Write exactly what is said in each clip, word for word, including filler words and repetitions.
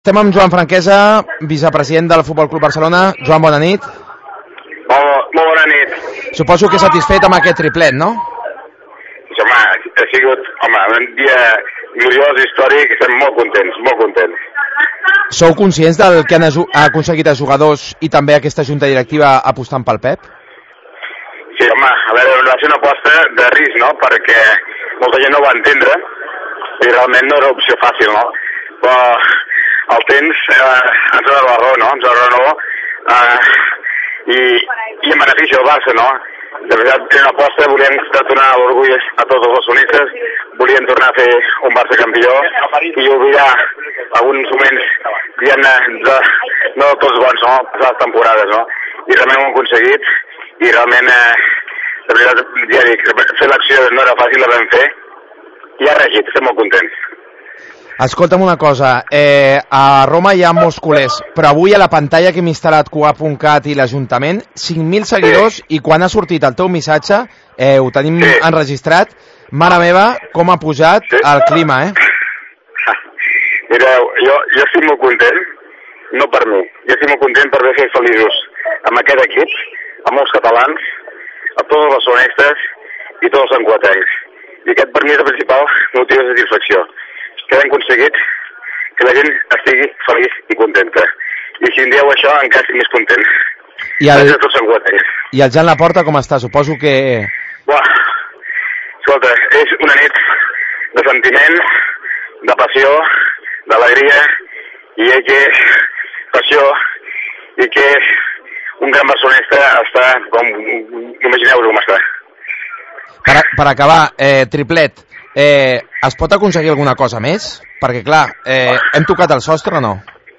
Estem amb Joan Franquesa, vicepresident del Futbol Club Barcelona. Joan, bona nit. Molt, molt bona nit. Suposo que satisfet amb aquest triplet, no? Pues, home, ha sigut home, un dia gloriós, històric, estem molt contents, molt contents. Sou conscients del que han ha aconseguit els jugadors i també aquesta junta directiva apostant pel Pep? Sí, home, a veure, va ser una aposta de risc, no?, perquè molta gent no ho va entendre i realment no era opció fàcil, no? Però el temps eh, ens ha de la raó, no? Ens ha de la raó eh, i, i en benefici del Barça, no? De veritat, era una aposta, volíem tornar l'orgull a tots els barcelonistes, volíem tornar a fer un Barça campió i oblidar alguns moments, diguem-ne, de, no tots bons, no? Les temporades, no? I realment ho hem aconseguit i realment, eh, de veritat, ja dic, fer l'acció no era fàcil, la vam fer i ha regit, estem molt contents. Escolta'm una cosa, eh, a Roma hi ha molts culers, però avui a la pantalla que hem instal·lat Q A punt cat i l'Ajuntament, cinc mil seguidors, sí. I quan ha sortit el teu missatge, eh, ho tenim sí. enregistrat, mare meva, com ha pujat sí. el clima, eh? Mireu, jo, jo estic molt content, no per mi, jo estic molt content per haver fet feliços amb aquest equip, amb els catalans, a tots els barcelonistes i tots els enquatencs. I aquest per mi és el principal motiu de satisfacció, que hem aconseguit que la gent estigui feliç i contenta. I si em dieu això, encara estic més content. I el, I el Jan Laporta com està? Suposo que... Buah, escolta, és una nit de sentiment, de passió, d'alegria, i ell que és passió, i que és un gran barcelonista, està com... Imagineu-vos com està. Per, per acabar, eh, triplet, eh, es pot aconseguir alguna cosa més? Perquè, clar, eh, hem tocat el sostre o no?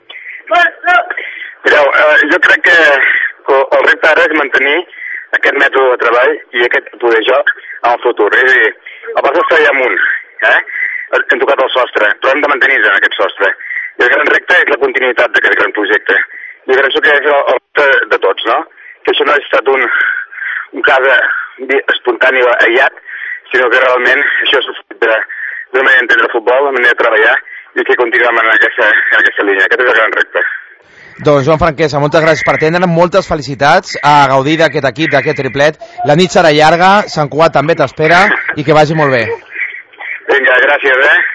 Mireu, eh, jo crec que el repte ara és mantenir aquest mètode de treball i aquest tipus de joc en el futur. És a dir, el Barça està allà amunt, eh? Hem tocat el sostre, però hem de mantenir-nos en aquest sostre. I el gran repte és la continuïtat d'aquest gran projecte. I penso que és el, el repte de tots, no? Que això no ha estat un, un cas espontani o aïllat, sinó que realment això és d'una manera d'entendre el futbol, una manera de treballar i que continuem en aquesta, en aquesta línia. Aquest és el gran repte. Doncs Joan Franquesa, moltes gràcies per atendre, moltes felicitats a gaudir d'aquest equip, d'aquest triplet. La nit serà llarga, Sant Cugat també t'espera i que vagi molt bé. Vinga, gràcies, eh?